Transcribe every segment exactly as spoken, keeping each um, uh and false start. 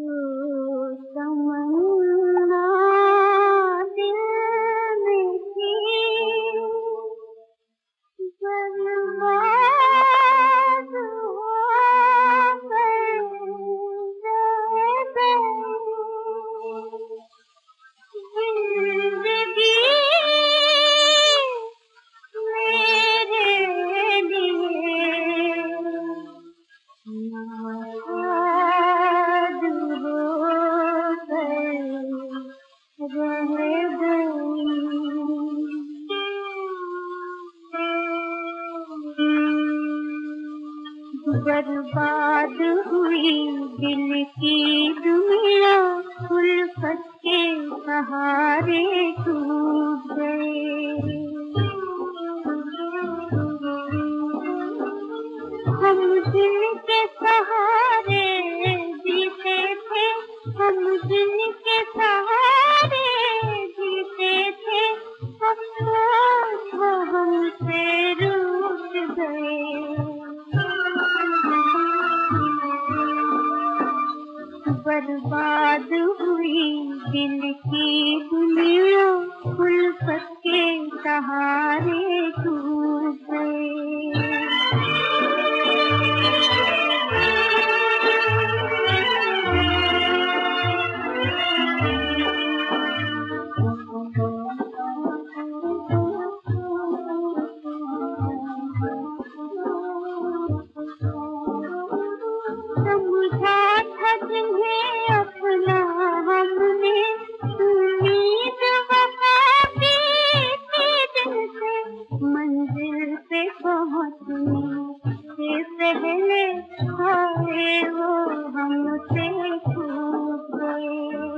तमन्ना दिल में थी, बर्बाद हो गई जिंदगी मेरे लिए नाशाद हो गई, रह गई। बर्बाद हुई दिल की दुनिया, उल्फत के सहारे टूट गए। हम दिल के सहारे जीते थे, हम दिल के सहारे जीते थे, अफसोस वो हमसे रूठ गए। बर्बाद हुई दिल की दुनिया, उल्फत के सहारे टूट गए। समझा था जिन्हें अपना हमने, उम्मीद वफा की थी दिल से, मंजिल पे पहुँचने से पहले आए वो हमसे छूट गए।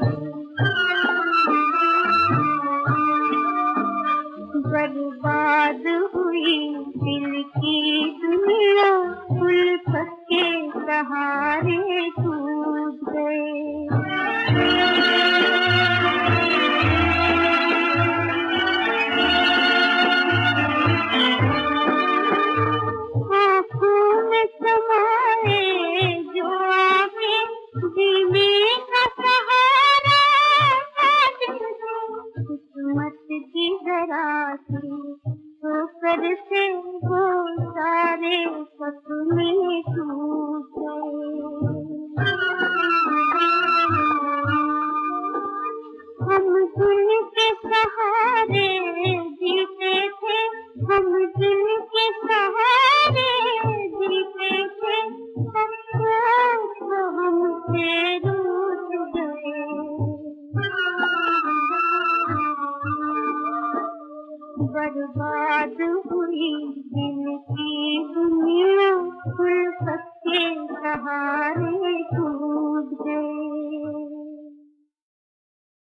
बर्बाद हुई दिल की दुनिया, उल्फत के सहारे टूट गए। आँखों में समाए जो आँखें, जीने का सहारा था जिनसे, किस्मत की जरा सी ठोकर से वो सारे सपने टूट गए। हम दिल के सहारे जीते थे, हम दिल के सहारे जीते थे, अफसोस वो हमसे रूठ गए। बर्बाद हुई दिल की दुनिया, उल्फत के सहारे